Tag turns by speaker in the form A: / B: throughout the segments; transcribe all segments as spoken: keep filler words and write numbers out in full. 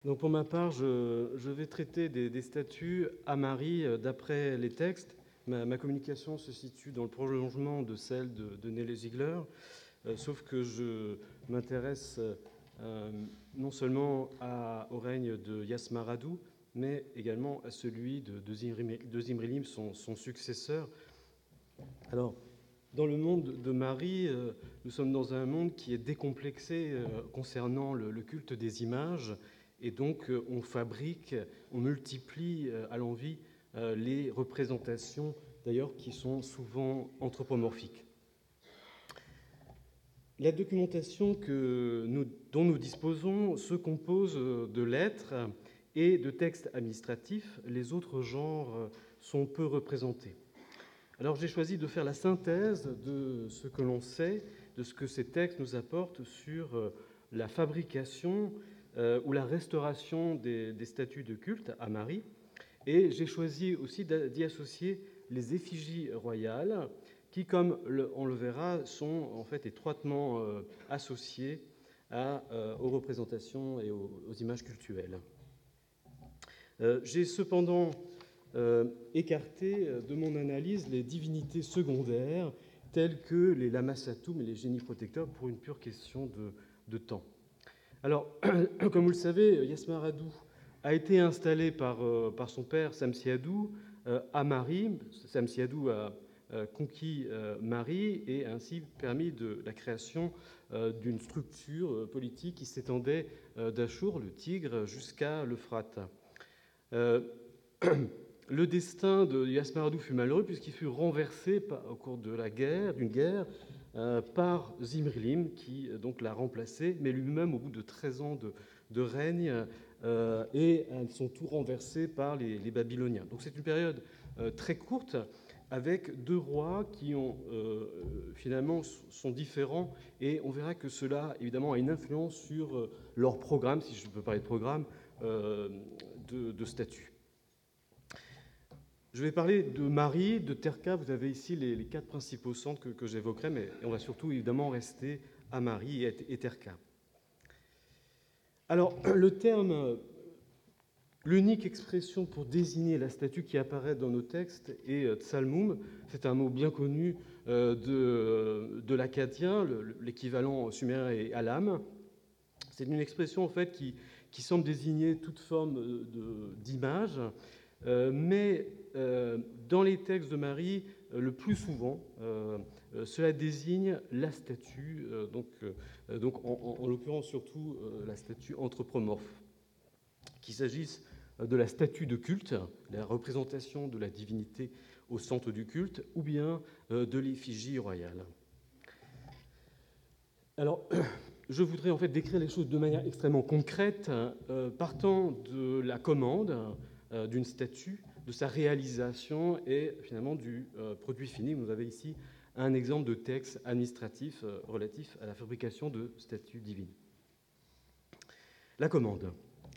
A: Donc pour ma part, je, je vais traiter des, des statues à Marie euh, d'après les textes. Ma, ma communication se situe dans le prolongement de celle de, de Nelly Ziegler, euh, sauf que je m'intéresse euh, non seulement à, au règne de Yasmaradou, mais également à celui de, de, Zimri, de Zimrilim, son, son successeur. Alors, dans le monde de Marie, euh, nous sommes dans un monde qui est décomplexé euh, concernant le, le culte des images, et donc euh, on fabrique, on multiplie euh, à l'envi euh, les représentations, d'ailleurs, qui sont souvent anthropomorphiques. La documentation que nous, dont nous disposons se compose de lettres et de textes administratifs. Les autres genres sont peu représentés. Alors j'ai choisi de faire la synthèse de ce que l'on sait, de ce que ces textes nous apportent sur la fabrication euh, ou la restauration des, des statues de culte à Marie. Et j'ai choisi aussi d'y associer les effigies royales qui, comme le, on le verra, sont en fait étroitement euh, associées à, euh, aux représentations et aux, aux images cultuelles. Euh, j'ai cependant Euh, écarter de mon analyse les divinités secondaires telles que les lamassatum et les génies protecteurs pour une pure question de, de temps. Alors, comme vous le savez, Yasmaradou a été installé par, euh, par son père Samsiadou euh, à Marie. Samsiadou a euh, conquis euh, Marie et a ainsi permis de la création euh, d'une structure euh, politique qui s'étendait euh, d'Achour, le Tigre, jusqu'à l'Euphrate. Euh, Le destin de Yasmaradou fut malheureux puisqu'il fut renversé par, au cours de la guerre, d'une guerre euh, par Zimrilim qui euh, donc l'a remplacé, mais lui-même au bout de treize ans de, de règne euh, et à son tour renversé par les, les Babyloniens. Donc c'est une période euh, très courte avec deux rois qui ont euh, finalement sont différents et on verra que cela évidemment a une influence sur euh, leur programme, si je peux parler de programme, euh, de, de statut. Je vais parler de Marie, de Terka. Vous avez ici les, les quatre principaux centres que, que j'évoquerai, mais on va surtout évidemment rester à Marie et, et Terka. Alors, le terme, l'unique expression pour désigner la statue qui apparaît dans nos textes est Tsalmum. C'est un mot bien connu euh, de, de l'acadien, l'équivalent sumérien est Alam. C'est une expression en fait qui, qui semble désigner toute forme d'image. Euh, mais euh, dans les textes de Marie, euh, le plus souvent, euh, euh, cela désigne la statue, euh, donc, euh, donc en, en, en l'occurrence surtout euh, la statue anthropomorphe. Qu'il s'agisse de la statue de culte, la représentation de la divinité au centre du culte, ou bien euh, de l'effigie royale. Alors, je voudrais en fait décrire les choses de manière extrêmement concrète, euh, partant de la commande euh, d'une statue, de sa réalisation et finalement du euh, produit fini. Vous avez ici un exemple de texte administratif euh, relatif à la fabrication de statues divines. La commande.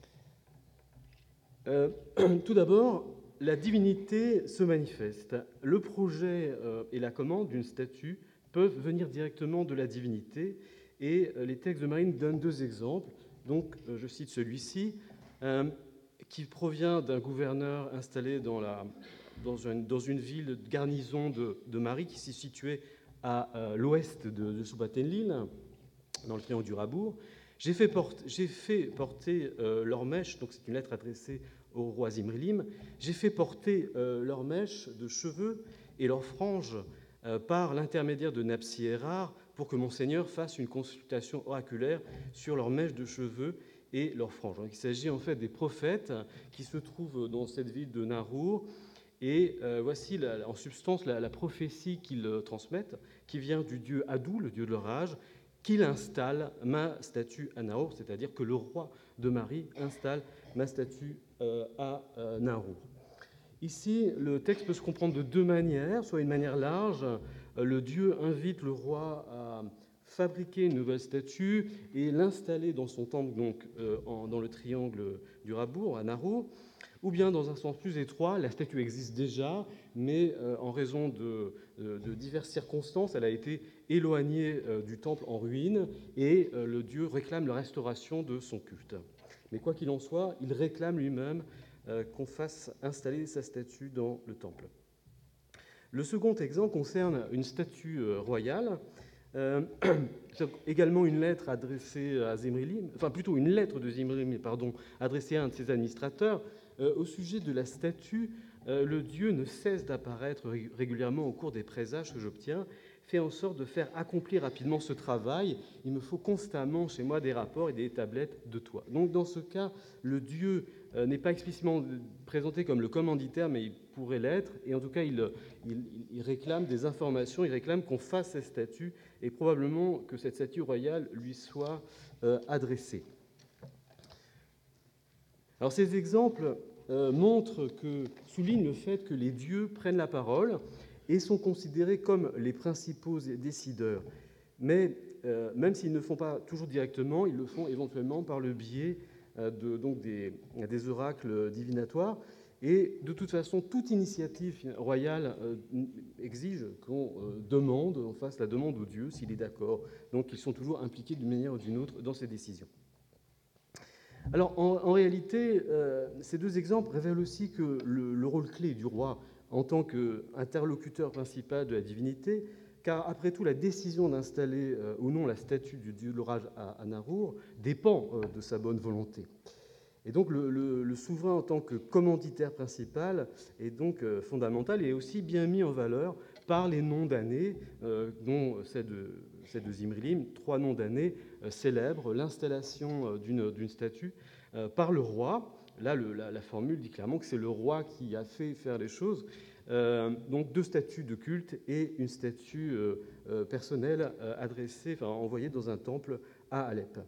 A: Euh, tout d'abord, la divinité se manifeste. Le projet euh, et la commande d'une statue peuvent venir directement de la divinité. Et les textes de Marie donnent deux exemples. Donc, je cite celui-ci, euh, qui provient d'un gouverneur installé dans, la, dans, une, dans une ville de garnison de, de Marie, qui s'est située à euh, l'ouest de, de Soubatenlil, dans le triangle du Rabour. J'ai fait, porter, j'ai fait porter euh, leur mèche, donc c'est une lettre adressée au roi Zimrilim, j'ai fait porter euh, leur mèche de cheveux et leurs franges euh, par l'intermédiaire de Napsi-Hérar, pour que Monseigneur fasse une consultation oraculaire sur leurs mèches de cheveux et leurs franges. Donc, il s'agit en fait des prophètes qui se trouvent dans cette ville de Narour. Et euh, voici la, en substance la, la prophétie qu'ils transmettent, qui vient du dieu Adou, le dieu de l'orage, qu'il installe ma statue à Narour, c'est-à-dire que le roi de Marie installe ma statue euh, à euh, Narour. Ici, le texte peut se comprendre de deux manières, soit une manière large, le dieu invite le roi à fabriquer une nouvelle statue et l'installer dans son temple, donc euh, en, dans le triangle du Rabour, à Narour, ou bien dans un sens plus étroit, la statue existe déjà, mais euh, en raison de, de, de diverses circonstances, elle a été éloignée euh, du temple en ruine et euh, le dieu réclame la restauration de son culte. Mais quoi qu'il en soit, il réclame lui-même euh, qu'on fasse installer sa statue dans le temple. Le second exemple concerne une statue euh, royale. Euh, également une lettre adressée à Zimrilim, enfin plutôt une lettre de Zimrilim, pardon, adressée à un de ses administrateurs. Euh, au sujet de la statue, euh, le dieu ne cesse d'apparaître régulièrement au cours des présages que j'obtiens, fait en sorte de faire accomplir rapidement ce travail. Il me faut constamment chez moi des rapports et des tablettes de toi. Donc dans ce cas, le dieu euh, n'est pas explicitement présenté comme le commanditaire, mais il pourrait l'être, et en tout cas il, il, il réclame des informations, il réclame qu'on fasse cette statue, et probablement que cette statue royale lui soit euh, adressée. Alors ces exemples euh, montrent que, soulignent le fait que les dieux prennent la parole et sont considérés comme les principaux décideurs. Mais euh, même s'ils ne le font pas toujours directement, ils le font éventuellement par le biais euh, de, donc des, des oracles divinatoires. Et de toute façon, toute initiative royale euh, exige qu'on euh, demande, on fasse la demande au dieu s'il est d'accord. Donc ils sont toujours impliqués d'une manière ou d'une autre dans ces décisions. Alors en, en réalité, euh, ces deux exemples révèlent aussi que le, le rôle clé du roi en tant qu'interlocuteur principal de la divinité, car après tout, la décision d'installer euh, ou non la statue du dieu de l'orage à, à Narour dépend euh, de sa bonne volonté. Et donc le, le, le souverain en tant que commanditaire principal est donc euh, fondamental et est aussi bien mis en valeur par les noms d'années, euh, dont celle de, celle de Zimrilim, trois noms d'années euh, célèbres, l'installation euh, d'une, d'une statue euh, par le roi. Là, le, la, la formule dit clairement que c'est le roi qui a fait faire les choses. Euh, donc deux statues de culte et une statue euh, euh, personnelle euh, adressée, enfin envoyée dans un temple à Alep.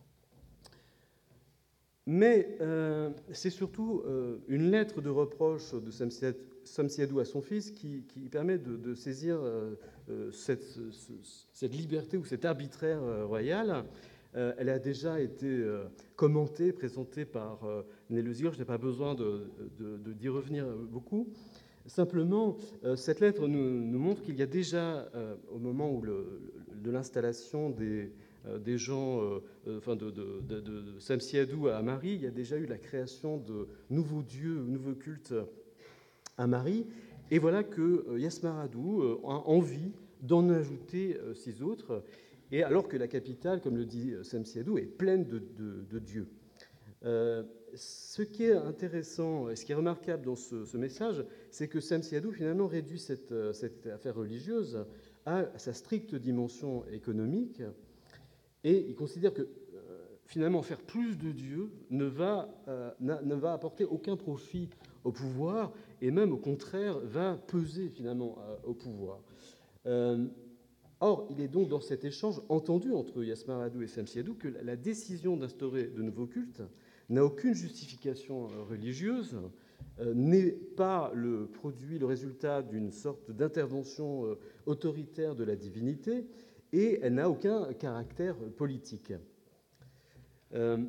A: Mais euh, c'est surtout euh, une lettre de reproche de Samsiadou à son fils qui, qui permet de, de saisir euh, cette, ce, cette liberté ou cet arbitraire euh, royal. Euh, elle a déjà été euh, commentée, présentée par euh, Néleusior. Je n'ai pas besoin de, de, de, d'y revenir beaucoup. Simplement, euh, cette lettre nous, nous montre qu'il y a déjà, euh, au moment où le, de l'installation des des gens, euh, enfin de, de, de, de Samsiadou à Mari, il y a déjà eu la création de nouveaux dieux, nouveaux cultes à Mari. Et voilà que Yasmaradou a envie d'en ajouter six autres, et alors que la capitale, comme le dit Samsiadou, est pleine de, de, de dieux. Euh, ce qui est intéressant, et ce qui est remarquable dans ce, ce message, c'est que Samsiadou finalement réduit cette, cette affaire religieuse à sa stricte dimension économique. Et il considère que, euh, finalement, faire plus de dieux ne va, euh, ne va apporter aucun profit au pouvoir, et même, au contraire, va peser, finalement, euh, au pouvoir. Euh, or, il est donc dans cet échange entendu entre Yasmaradou et Samsiadou que la décision d'instaurer de nouveaux cultes n'a aucune justification religieuse, euh, n'est pas le produit, le résultat d'une sorte d'intervention euh, autoritaire de la divinité, et elle n'a aucun caractère politique. Euh,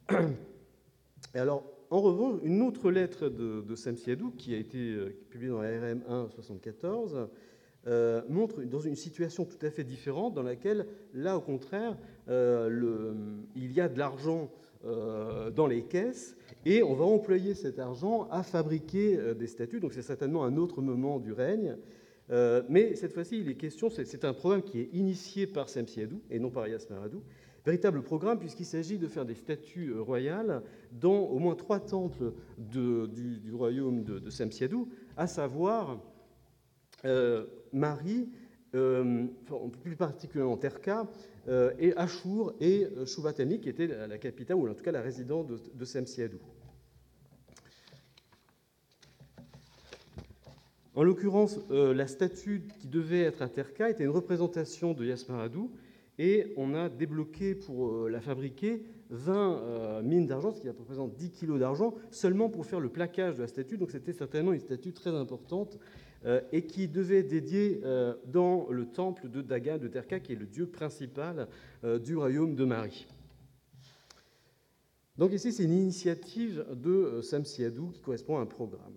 A: et alors, en revanche, une autre lettre de, de Samsiadou, qui a été euh, publiée dans la R M un soixante-quatorze, euh, montre dans une situation tout à fait différente, dans laquelle, là, au contraire, euh, le, il y a de l'argent euh, dans les caisses, et on va employer cet argent à fabriquer euh, des statues. Donc c'est certainement un autre moment du règne. Euh, mais cette fois-ci, il est question, c'est, c'est un programme qui est initié par Samsiadou et non par Yasmaradou. Véritable programme puisqu'il s'agit de faire des statues royales dans au moins trois temples de, du, du royaume de, de Samsiadou, à savoir euh, Mari, euh, plus particulièrement Terka, euh, et Achour et Shouvatani, qui était la, la capitale, ou en tout cas la résidence de, de Samsiadou. En l'occurrence, euh, la statue qui devait être à Terka était une représentation de Yasmaradou, et on a débloqué pour euh, la fabriquer vingt euh, mines d'argent, ce qui représente dix kilos d'argent, seulement pour faire le plaquage de la statue. Donc c'était certainement une statue très importante euh, et qui devait être dédiée euh, dans le temple de Dagan de Terka, qui est le dieu principal euh, du royaume de Mari. Donc ici, c'est une initiative de euh, Samsiadou qui correspond à un programme.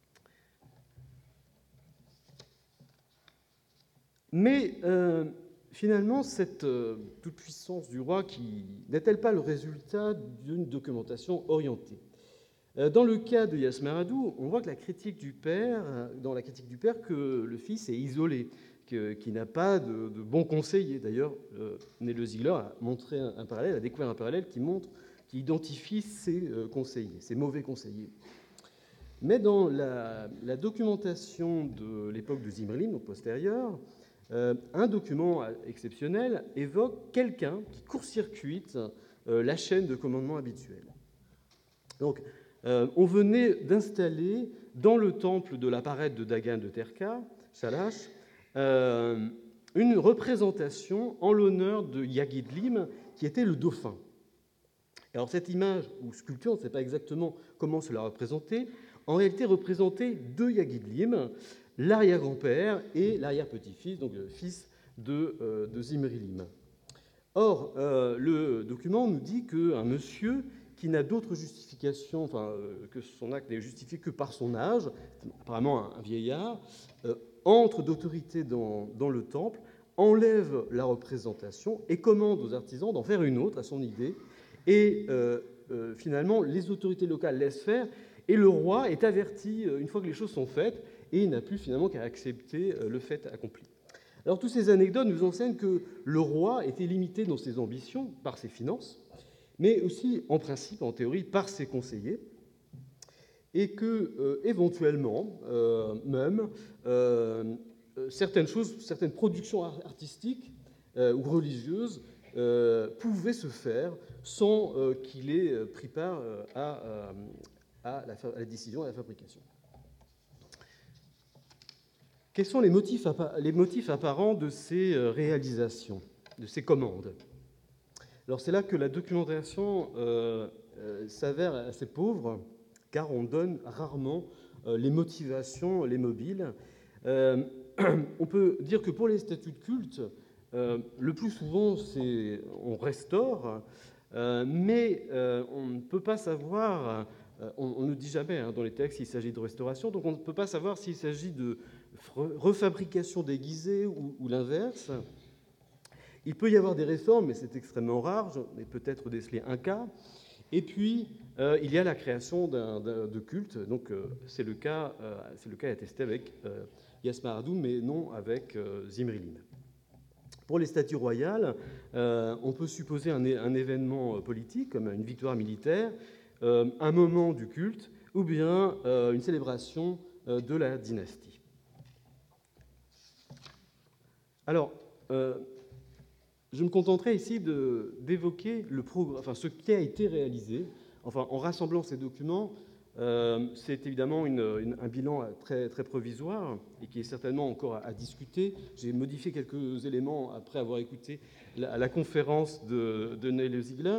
A: Mais euh, finalement, cette euh, toute-puissance du roi qui n'est-elle pas le résultat d'une documentation orientée? euh, Dans le cas de Yasmaradou, on voit que la critique du père, dans la critique du père, que le fils est isolé, que, qui n'a pas de, de bons conseillers. D'ailleurs, euh, Néle Ziegler a montré un, un parallèle, a découvert un parallèle qui montre, qui identifie ses euh, conseillers, ses mauvais conseillers. Mais dans la, la documentation de l'époque de Zimri, donc postérieure, euh, un document exceptionnel évoque quelqu'un qui court-circuite euh, la chaîne de commandement habituelle. Donc, euh, on venait d'installer dans le temple de la Parète de Dagan de Terka, Shalash, euh, une représentation en l'honneur de Yagidlim, qui était le dauphin. Alors, cette image ou sculpture, on ne sait pas exactement comment cela représentait, en réalité représentait deux Yagidlim, l'arrière-grand-père et l'arrière-petit-fils, donc le fils de, euh, de Zimri-Lim. Or, euh, le document nous dit qu'un monsieur qui n'a d'autre justification, enfin, euh, que son acte n'est justifié que par son âge, apparemment un, un vieillard, euh, entre d'autorité dans, dans le temple, enlève la représentation et commande aux artisans d'en faire une autre à son idée, et euh, euh, finalement, les autorités locales laissent faire, et le roi est averti une fois que les choses sont faites, et il n'a plus finalement qu'à accepter le fait accompli. Alors, toutes ces anecdotes nous enseignent que le roi était limité dans ses ambitions par ses finances, mais aussi, en principe, en théorie, par ses conseillers, et que, euh, éventuellement, euh, même, euh, certaines choses, certaines productions artistiques euh, ou religieuses euh, pouvaient se faire sans euh, qu'il ait pris part euh, à, euh, à, la, à la décision et à la fabrication. Quels sont les motifs, les motifs apparents de ces réalisations, de ces commandes? Alors c'est là que la documentation euh, euh, s'avère assez pauvre, car on donne rarement euh, les motivations, les mobiles. Euh, on peut dire que pour les statuts de culte, euh, le plus souvent, c'est on restaure, euh, mais euh, on ne peut pas savoir, euh, on, on ne dit jamais hein, dans les textes s'il s'agit de restauration, donc on ne peut pas savoir s'il s'agit de refabrication déguisée ou, ou l'inverse. Il peut y avoir des réformes, mais c'est extrêmement rare, j'en ai peut-être décelé un cas. Et puis, euh, il y a la création d'un, d'un, de culte, donc euh, c'est, le cas, euh, c'est le cas attesté avec euh, Yasmaradou, mais non avec euh, Zimri-Lim. Pour les statues royales, euh, on peut supposer un, un événement politique, comme une victoire militaire, euh, un moment du culte, ou bien euh, une célébration euh, de la dynastie. Alors, euh, je me contenterai ici de, d'évoquer le progr- enfin, ce qui a été réalisé. Enfin, en rassemblant ces documents, euh, c'est évidemment une, une, un bilan très, très provisoire et qui est certainement encore à, à discuter. J'ai modifié quelques éléments après avoir écouté la, la conférence de, de Néle Ziegler.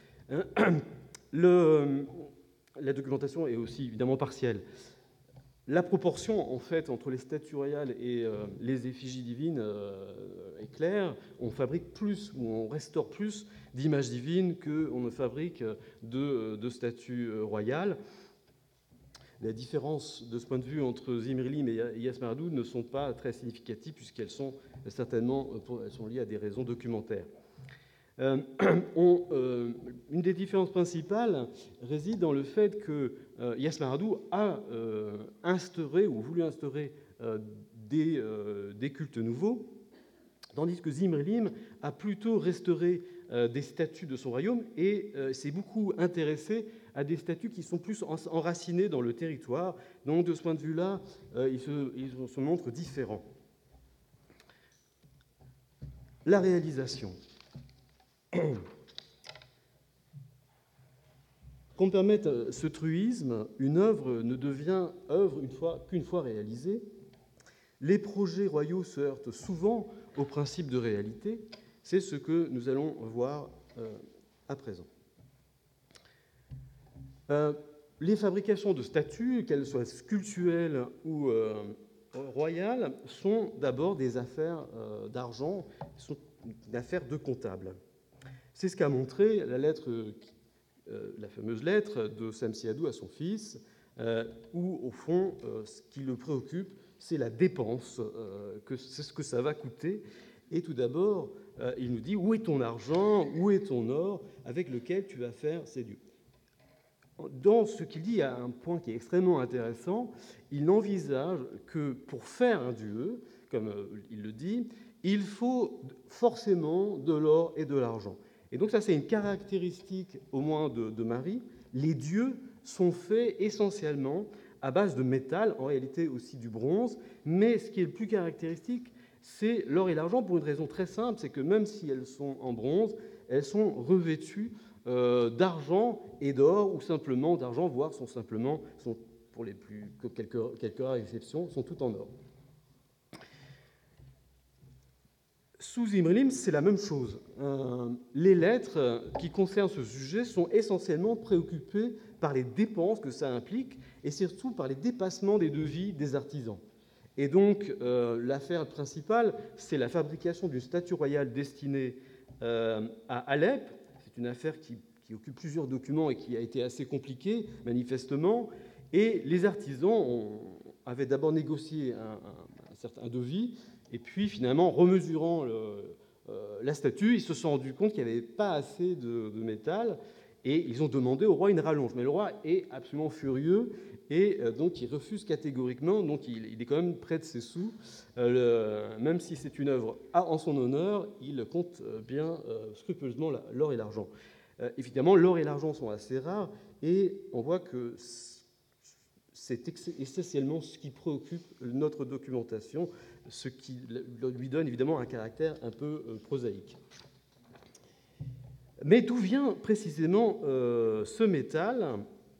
A: Le, la documentation est aussi évidemment partielle. La proportion, en fait, entre les statues royales et euh, les effigies divines euh, est claire. On fabrique plus, ou on restaure plus d'images divines qu'on ne fabrique de, de statues royales. Les différences, de ce point de vue, entre Zimri-Lim et Yasmaradou ne sont pas très significatives, puisqu'elles sont certainement elles sont liées à des raisons documentaires. Euh, on, euh, une des différences principales réside dans le fait que euh, Yasmaradou a euh, instauré ou voulu instaurer euh, des, euh, des cultes nouveaux, tandis que Zimri-Lim a plutôt restauré euh, des statues de son royaume et euh, s'est beaucoup intéressé à des statues qui sont plus enracinées dans le territoire. Donc, de ce point de vue-là, euh, ils, se, ils se montrent différents. La réalisation. Qu'on permette ce truisme, une œuvre ne devient œuvre une fois, qu'une fois réalisée. Les projets royaux se heurtent souvent au principe de réalité. C'est ce que nous allons voir euh, à présent. Euh, les fabrications de statues, qu'elles soient sculptuelles ou euh, royales, sont d'abord des affaires euh, d'argent, sont une affaire de comptable. C'est ce qu'a montré la lettre qui Euh, la fameuse lettre de Samsiadou à son fils, euh, où, au fond, euh, ce qui le préoccupe, c'est la dépense, euh, que c'est ce que ça va coûter. Et tout d'abord, euh, il nous dit, où est ton argent, où est ton or, avec lequel tu vas faire ces dieux. Dans ce qu'il dit, il y a un point qui est extrêmement intéressant. Il envisage que pour faire un dieu, comme il le dit, il faut forcément de l'or et de l'argent. Et donc ça, c'est une caractéristique au moins de, de Marie. Les dieux sont faits essentiellement à base de métal, en réalité aussi du bronze, mais ce qui est le plus caractéristique, c'est l'or et l'argent, pour une raison très simple, c'est que même si elles sont en bronze, elles sont revêtues euh, d'argent et d'or, ou simplement d'argent, voire sont simplement, sont, pour les plus, quelques, quelques rares exceptions, sont toutes en or. Sous Zimrilim, c'est la même chose. Euh, les lettres qui concernent ce sujet sont essentiellement préoccupées par les dépenses que ça implique et surtout par les dépassements des devis des artisans. Et donc, euh, l'affaire principale, c'est la fabrication d'une statue royale destinée euh, à Alep. C'est une affaire qui, qui occupe plusieurs documents et qui a été assez compliquée, manifestement. Et les artisans ont, avaient d'abord négocié un, un, un certain devis, et puis finalement, remesurant le, euh, la statue, ils se sont rendus compte qu'il n'y avait pas assez de, de métal, et ils ont demandé au roi une rallonge. Mais le roi est absolument furieux, et euh, donc il refuse catégoriquement, donc il, il est quand même près de ses sous. Euh, le, même si c'est une œuvre en son honneur, il compte bien euh, scrupuleusement l'or et l'argent. Euh, évidemment, l'or et l'argent sont assez rares, et on voit que c'est essentiellement ce qui préoccupe notre documentation, ce qui lui donne évidemment un caractère un peu prosaïque. Mais d'où vient précisément euh, ce métal ?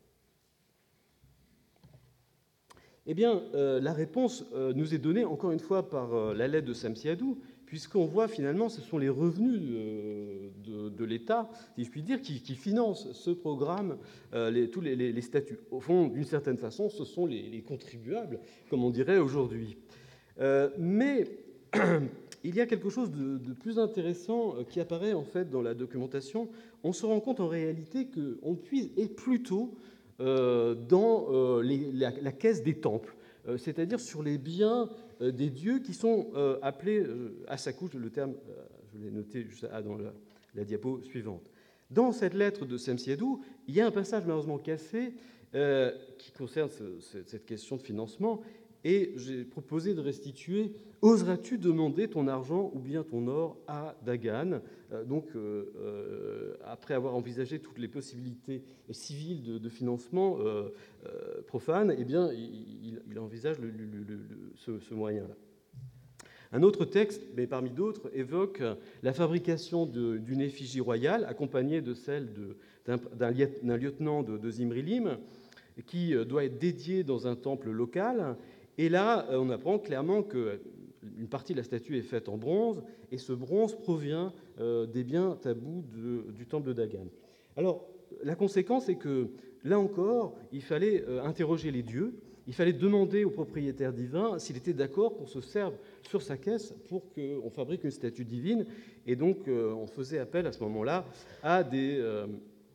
A: Eh bien, euh, la réponse euh, nous est donnée encore une fois par euh, la lettre de Samsiadou, puisqu'on voit finalement ce sont les revenus de, de, de l'État, si je puis dire, qui, qui financent ce programme, euh, les, tous les, les, les statuts. Au fond, d'une certaine façon, ce sont les, les contribuables, comme on dirait aujourd'hui. Euh, mais il y a quelque chose de, de plus intéressant qui apparaît en fait dans la documentation. On se rend compte en réalité qu'on puise et plutôt euh, dans euh, les, la, la caisse des temples, euh, c'est-à-dire sur les biens euh, des dieux qui sont euh, appelés euh, à sa couche, le terme, euh, je l'ai noté juste à, dans la, la diapo suivante. Dans cette lettre de Samsiadou, il y a un passage malheureusement cassé euh, qui concerne ce, ce, cette question de financement. Et j'ai proposé de restituer « Oseras-tu demander ton argent ou bien ton or à Dagan ?» euh, Donc, euh, euh, après avoir envisagé toutes les possibilités civiles de, de financement euh, euh, profane, eh bien, il, il envisage le, le, le, le, ce, ce moyen-là. Un autre texte, mais parmi d'autres, évoque la fabrication d'une effigie royale, accompagnée de celle d'un lieutenant de, de Zimrilim, qui doit être dédiée dans un temple local. Et là, on apprend clairement qu'une partie de la statue est faite en bronze, et ce bronze provient euh, des biens tabous de, du temple de Dagan. Alors, la conséquence est que, là encore, il fallait euh, interroger les dieux, il fallait demander au propriétaire divin s'il était d'accord qu'on se serve sur sa caisse pour qu'on fabrique une statue divine, et donc euh, on faisait appel à ce moment-là à des, euh,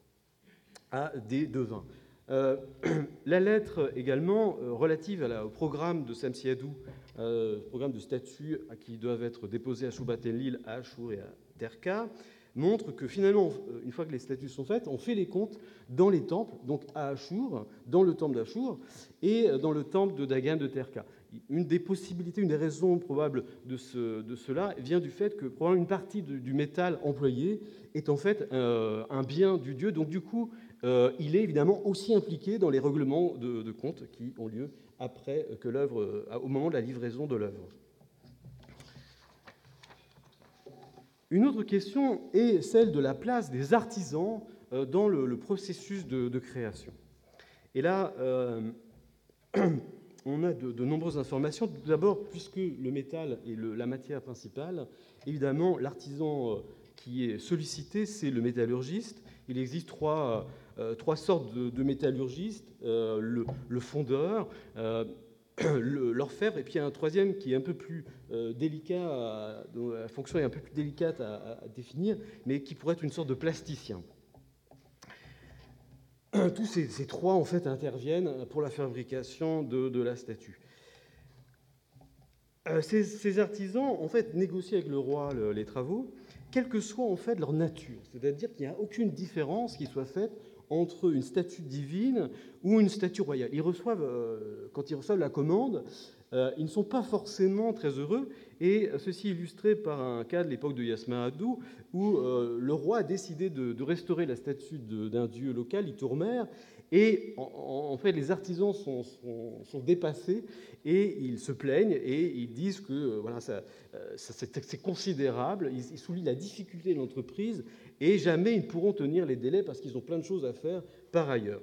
A: à des devins. Euh, la lettre également euh, relative à la, au programme de Samsiadou, euh, programme de statues qui doivent être déposées à Shubat-Enlil, à Achour et à Terka, montre que finalement, une fois que les statues sont faites, on fait les comptes dans les temples, donc à Achour, dans le temple d'Achour, et dans le temple de Dagan de Terka. Une des possibilités, une des raisons probables de, ce, de cela vient du fait que probablement une partie de, du métal employé est en fait euh, un bien du dieu, donc du coup, Euh, il est évidemment aussi impliqué dans les règlements de, de compte qui ont lieu après que l'œuvre, euh, au moment de la livraison de l'œuvre. Une autre question est celle de la place des artisans euh, dans le, le processus de, de création. Et là, euh, on a de, de nombreuses informations. Tout d'abord, puisque le métal est le, la matière principale, évidemment, l'artisan euh, qui est sollicité, c'est le métallurgiste. Il existe trois, euh, trois sortes de, de métallurgistes, euh, le, le fondeur, euh, l'orfèvre, et puis il y a un troisième qui est un peu plus euh, délicat, à, dont la fonction est un peu plus délicate à, à définir, mais qui pourrait être une sorte de plasticien. Tous ces, ces trois, en fait, interviennent pour la fabrication de, de la statue. ces, ces artisans, en fait, négocient avec le roi le, les travaux, quelle que soit, en fait, leur nature. C'est-à-dire qu'il n'y a aucune différence qui soit faite entre une statue divine ou une statue royale. Ils reçoivent, euh, quand ils reçoivent la commande, euh, ils ne sont pas forcément très heureux, et ceci illustré par un cas de l'époque de Yasmahadou, où euh, le roi a décidé de, de restaurer la statue d'un dieu local, Itourmer, et en, en fait les artisans sont, sont, sont dépassés, et ils se plaignent, et ils disent que euh, voilà, ça, euh, ça, c'est considérable, ils, ils soulignent la difficulté de l'entreprise, et jamais ils ne pourront tenir les délais parce qu'ils ont plein de choses à faire par ailleurs.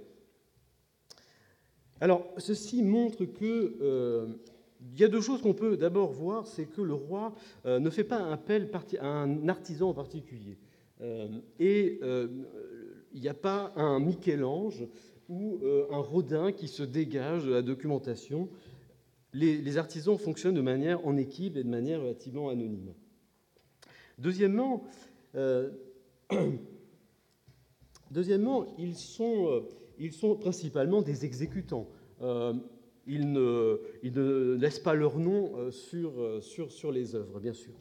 A: Alors, ceci montre que euh, il y a deux choses qu'on peut d'abord voir, c'est que le roi euh, ne fait pas un appel à un artisan en particulier. Euh, et euh, il n'y a pas un Michel-Ange ou euh, un Rodin qui se dégage de la documentation. Les, les artisans fonctionnent de manière en équipe et de manière relativement anonyme. Deuxièmement, euh, deuxièmement ils, sont, euh, ils sont principalement des exécutants. Euh, Ils ne, ils ne laissent pas leur nom sur, sur, sur les œuvres, bien sûr.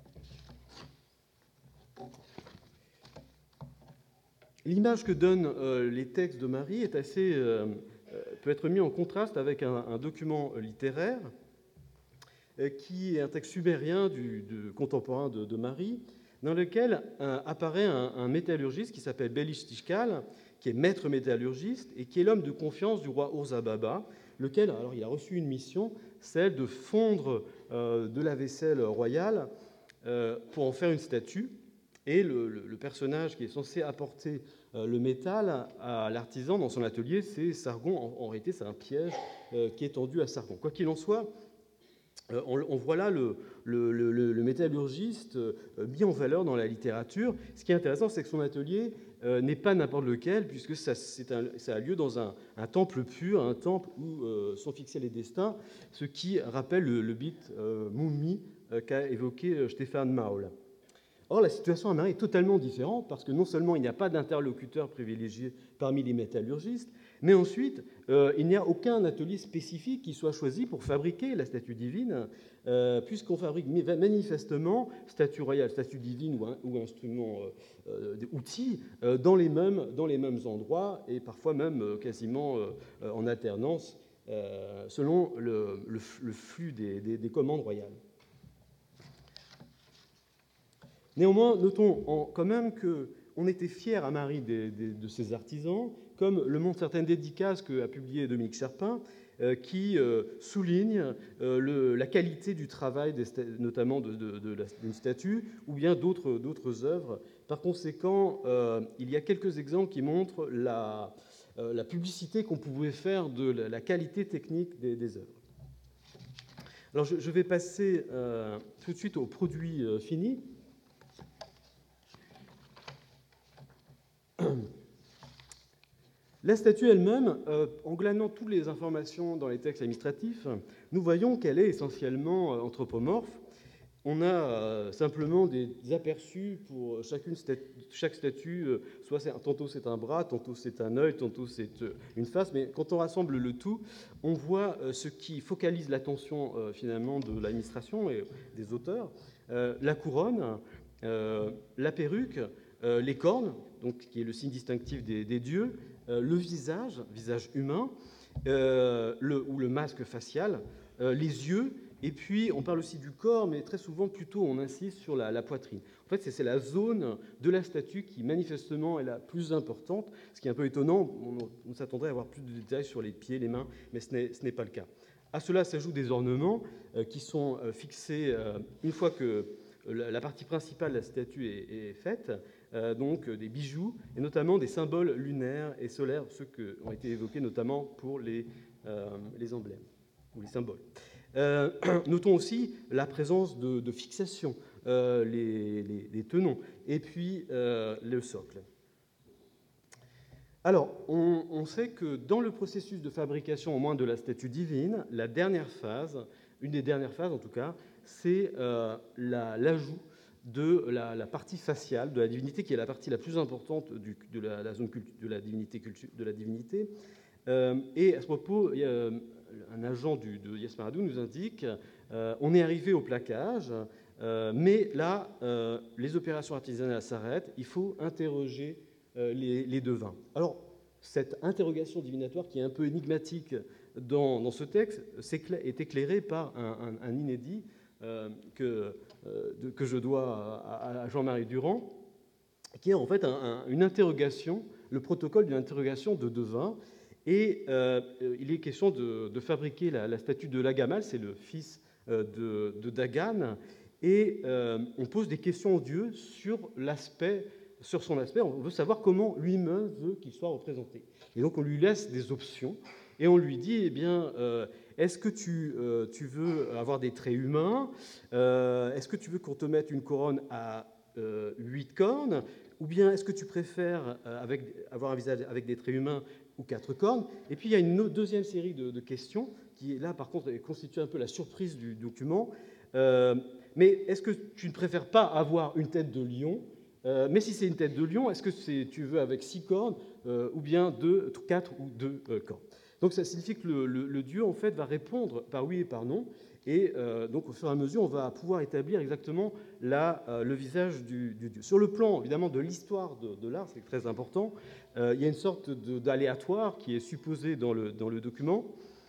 A: L'image que donnent euh, les textes de Marie est assez, euh, peut être mis en contraste avec un, un document littéraire euh, qui est un texte sumérien du, du contemporain de, de Marie, dans lequel euh, apparaît un, un métallurgiste qui s'appelle Belishtikal, qui est maître métallurgiste et qui est l'homme de confiance du roi Urzababa, lequel, alors, il a reçu une mission, celle de fondre euh, de la vaisselle royale euh, pour en faire une statue. Et le, le, le personnage qui est censé apporter euh, le métal à l'artisan dans son atelier, c'est Sargon. En, en réalité, c'est un piège euh, qui est tendu à Sargon. Quoi qu'il en soit, euh, on, on voit là le, le, le, le métallurgiste euh, mis en valeur dans la littérature. Ce qui est intéressant, c'est que son atelier euh, n'est pas n'importe lequel, puisque ça, un, ça a lieu dans un, un temple pur, un temple où euh, sont fixés les destins, ce qui rappelle le, le mythe euh, Moumi euh, qu'a évoqué Stéphane Maul. Or, la situation à Marie est totalement différente, parce que non seulement il n'y a pas d'interlocuteur privilégié parmi les métallurgistes, mais ensuite, euh, il n'y a aucun atelier spécifique qui soit choisi pour fabriquer la statue divine, euh, puisqu'on fabrique manifestement statue royale, statue divine ou, un, ou instrument, euh, euh, outils, euh, dans, les mêmes, dans les mêmes endroits, et parfois même euh, quasiment euh, en alternance, euh, selon le, le, le flux des, des, des commandes royales. Néanmoins, notons en, quand même qu'on était fiers à Marie des, des, de ces artisans, comme le montrent certaines dédicaces qu'a publiées Dominique Cherpin, euh, qui euh, soulignent euh, le, la qualité du travail, des, notamment d'une de, de, de statue, ou bien d'autres œuvres. Par conséquent, euh, il y a quelques exemples qui montrent la, euh, la publicité qu'on pouvait faire de la, la qualité technique des, des œuvres. Alors, je, je vais passer euh, tout de suite aux produits euh, finis. La statue elle-même, euh, en glanant toutes les informations dans les textes administratifs, nous voyons qu'elle est essentiellement euh, anthropomorphe. On a euh, simplement des aperçus pour chacune statu chaque statue, euh, soit tantôt c'est un bras, tantôt c'est un œil, tantôt c'est euh, une face, mais quand on rassemble le tout, on voit euh, ce qui focalise l'attention euh, finalement de l'administration et des auteurs, euh, la couronne, euh, la perruque, euh, les cornes, donc, qui est le signe distinctif des, des dieux, euh, le visage, visage humain, euh, le, ou le masque facial, euh, les yeux, et puis on parle aussi du corps, mais très souvent plutôt on insiste sur la, la poitrine. En fait, c'est la zone de la statue qui manifestement est la plus importante, ce qui est un peu étonnant, on, on s'attendrait à avoir plus de détails sur les pieds, les mains, mais ce n'est pas le cas. À cela s'ajoutent des ornements euh, qui sont euh, fixés euh, une fois que la partie principale de la statue est, est faite, euh, donc des bijoux, et notamment des symboles lunaires et solaires, ceux qui ont été évoqués notamment pour les, euh, les emblèmes, ou les symboles. Euh, notons aussi la présence de, de fixations, euh, les, les, les tenons, et puis euh, le socle. Alors, on, on sait que dans le processus de fabrication, au moins de la statue divine, la dernière phase, une des dernières phases en tout cas, c'est euh, l'ajout de la, la partie faciale de la divinité, qui est la partie la plus importante du, de, la, la zone cultu, de la divinité. Cultu, de la divinité. Euh, et à ce propos, il y a un agent du, de Yasmaradou nous indique euh, on est arrivé au plaquage, euh, mais là, euh, les opérations artisanales s'arrêtent, il faut interroger euh, les, les devins. Alors, cette interrogation divinatoire qui est un peu énigmatique dans, dans ce texte est éclairée par un, un, un inédit euh, que, euh, de, que je dois à, à Jean-Marie Durand, qui est en fait un, un, une interrogation, le protocole d'une interrogation de devins. Et euh, il est question de, de fabriquer la, la statue de Lagamal, c'est le fils euh, de, de Dagan, et euh, on pose des questions au dieu sur l'aspect, sur son aspect. On veut savoir comment lui-même veut qu'il soit représenté. Et donc on lui laisse des options et on lui dit, eh bien, euh, est-ce que tu, euh, tu veux avoir des traits humains, euh, est-ce que tu veux qu'on te mette une couronne à euh, huit cornes, ou bien est-ce que tu préfères euh, avec, avoir un visage avec des traits humains ou quatre cornes? Et puis il y a une deuxième série de, de questions qui, là, par contre, constitue un peu la surprise du document. Euh, mais est-ce que tu ne préfères pas avoir une tête de lion? euh, Mais si c'est une tête de lion, est-ce que tu veux avec six cornes euh, ou bien deux, quatre ou deux euh, cornes? Donc ça signifie que le, le, le dieu, en fait, va répondre par oui et par non. Et euh, donc, au fur et à mesure, on va pouvoir établir exactement la, euh, le visage du, du dieu. Sur le plan, évidemment, de l'histoire de, de l'art, c'est très important, euh, il y a une sorte d'aléatoire qui est supposé dans le, dans le document.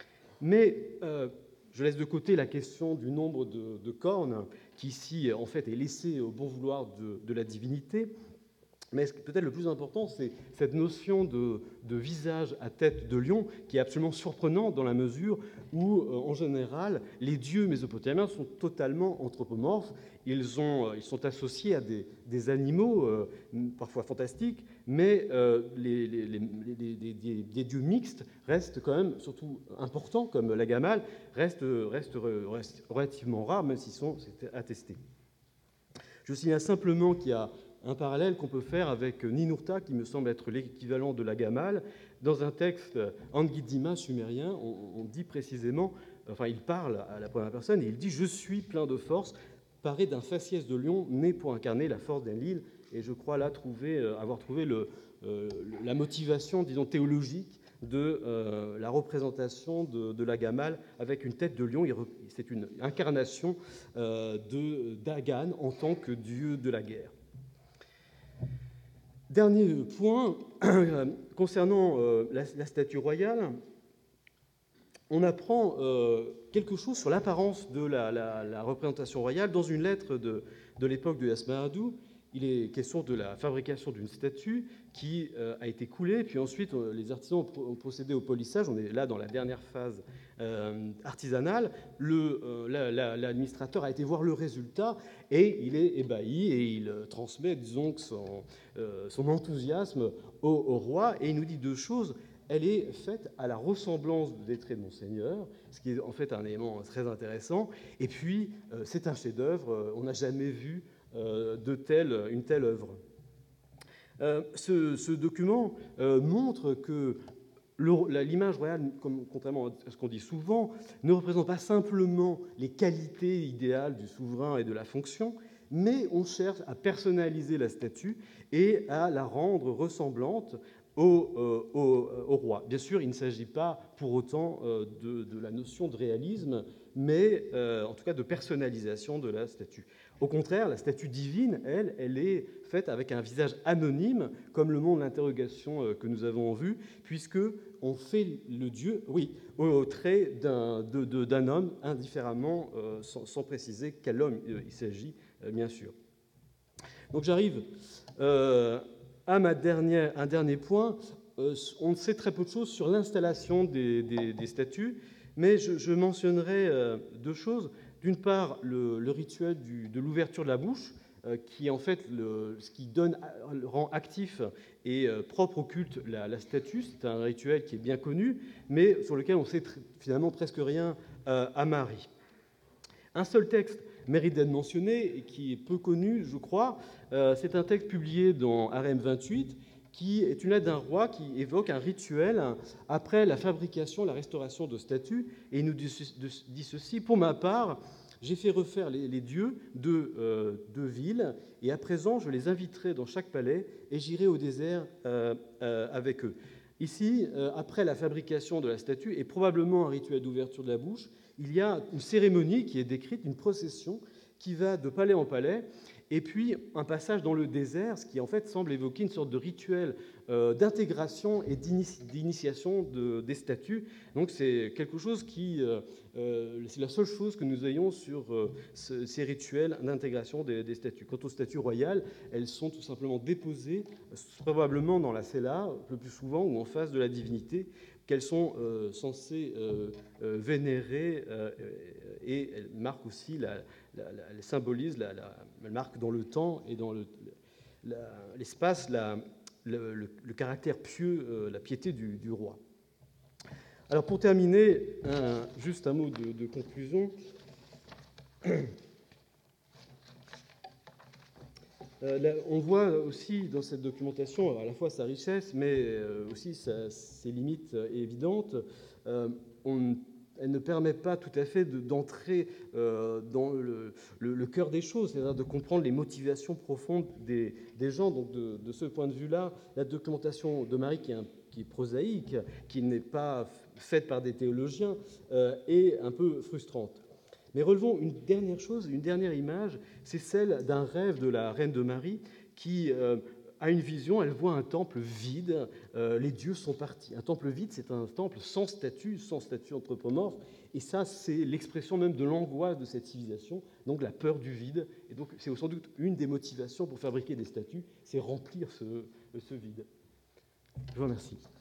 A: Mais euh, je laisse de côté la question du nombre de, de cornes, qui ici, en fait, est laissé au bon vouloir de, de la divinité. Mais peut-être le plus important, c'est cette notion de, de visage à tête de lion qui est absolument surprenante dans la mesure où, euh, en général, les dieux mésopotamiens sont totalement anthropomorphes. Ils, ont, ils sont associés à des, des animaux, euh, parfois fantastiques, mais euh, les, les, les, les, les, les dieux mixtes restent quand même, surtout importants, comme l'Agamal, restent, restent, restent relativement rares, même s'ils sont attestés. Je signale simplement qu'il y a un parallèle qu'on peut faire avec Ninurta, qui me semble être l'équivalent de l'Agamal. Dans un texte Angidima sumérien, on, on dit précisément, enfin il parle à la première personne, et il dit « Je suis plein de force, paré d'un faciès de lion, né pour incarner la force d'Enlil ». Et je crois là trouver, avoir trouvé le, euh, la motivation, disons, théologique de euh, la représentation de, de l'Agamal avec une tête de lion. C'est une incarnation euh, de Dagan en tant que dieu de la guerre. Dernier point, concernant euh, la, la statue royale, on apprend euh, quelque chose sur l'apparence de la, la, la représentation royale dans une lettre de, de l'époque de Yasmaradou. Il est question de la fabrication d'une statue qui euh, a été coulée, puis ensuite euh, les artisans ont procédé au polissage. On est là dans la dernière phase euh, artisanale. Le, euh, l'administrateur a été voir le résultat et il est ébahi et il transmet, disons, son, euh, son enthousiasme au, au roi. Et il nous dit deux choses. Elle est faite à la ressemblance des traits de Monseigneur, ce qui est en fait un élément très intéressant. Et puis, euh, c'est un chef-d'œuvre. On n'a jamais vu de telle, une telle œuvre. Euh, ce, ce document euh, montre que l'image royale, comme, contrairement à ce qu'on dit souvent, ne représente pas simplement les qualités idéales du souverain et de la fonction, mais on cherche à personnaliser la statue et à la rendre ressemblante au, euh, au, au roi. Bien sûr, il ne s'agit pas pour autant euh, de, de la notion de réalisme, mais euh, en tout cas de personnalisation de la statue. Au contraire, la statue divine, elle, elle est faite avec un visage anonyme, comme le montre l'interrogation que nous avons vue, puisque on fait le dieu, oui, au trait d'un, de, de, d'un homme indifféremment, euh, sans, sans préciser quel homme il s'agit, euh, bien sûr. Donc j'arrive euh, à ma dernière, un dernier point. Euh, on sait très peu de choses sur l'installation des, des, des statues, mais je, je mentionnerai euh, deux choses. D'une part, le, le rituel du, de l'ouverture de la bouche, euh, qui en fait le, ce qui donne, rend actif et euh, propre au culte la, la statue. C'est un rituel qui est bien connu, mais sur lequel on sait tr- finalement presque rien euh, à Marie. Un seul texte mérite d'être mentionné et qui est peu connu, je crois. Euh, c'est un texte publié dans Harem vingt-huit, qui est une lettre d'un roi qui évoque un rituel après la fabrication, la restauration de statues, et il nous dit ceci: pour ma part, j'ai fait refaire les, les dieux de euh, deux villes, et à présent je les inviterai dans chaque palais, et j'irai au désert euh, euh, avec eux. Ici, euh, après la fabrication de la statue et probablement un rituel d'ouverture de la bouche, il y a une cérémonie qui est décrite, une procession qui va de palais en palais, et puis un passage dans le désert, ce qui en fait semble évoquer une sorte de rituel euh, d'intégration et d'initiation de, des statues. Donc c'est quelque chose qui, euh, euh, c'est la seule chose que nous ayons sur euh, ce, ces rituels d'intégration des, des statues. Quant aux statues royales, elles sont tout simplement déposées, probablement dans la cella, le plus souvent, ou en face de la divinité, qu'elles sont euh, censées euh, euh, vénérer, euh, et elles marquent aussi, la, la, la, elles symbolisent, la, la, elles marquent dans le temps et dans l'espace la, le, le, le caractère pieux, euh, la piété du, du roi. Alors pour terminer, un, juste un mot de, de conclusion. Euh, là, on voit aussi dans cette documentation à la fois sa richesse, mais euh, aussi sa, ses limites évidentes. Euh, on, elle ne permet pas tout à fait de, d'entrer euh, dans le, le, le cœur des choses, c'est-à-dire de comprendre les motivations profondes des, des gens. Donc de, de ce point de vue-là, la documentation de Marie, qui est, un, qui est prosaïque, qui n'est pas faite par des théologiens, euh, est un peu frustrante. Mais relevons une dernière chose, une dernière image, c'est celle d'un rêve de la reine de Marie qui euh, a une vision, elle voit un temple vide, euh, les dieux sont partis. Un temple vide, c'est un temple sans statue, sans statue anthropomorphe, et ça, c'est l'expression même de l'angoisse de cette civilisation, donc la peur du vide. Et donc, c'est sans doute une des motivations pour fabriquer des statues, c'est remplir ce, ce vide. Je vous remercie.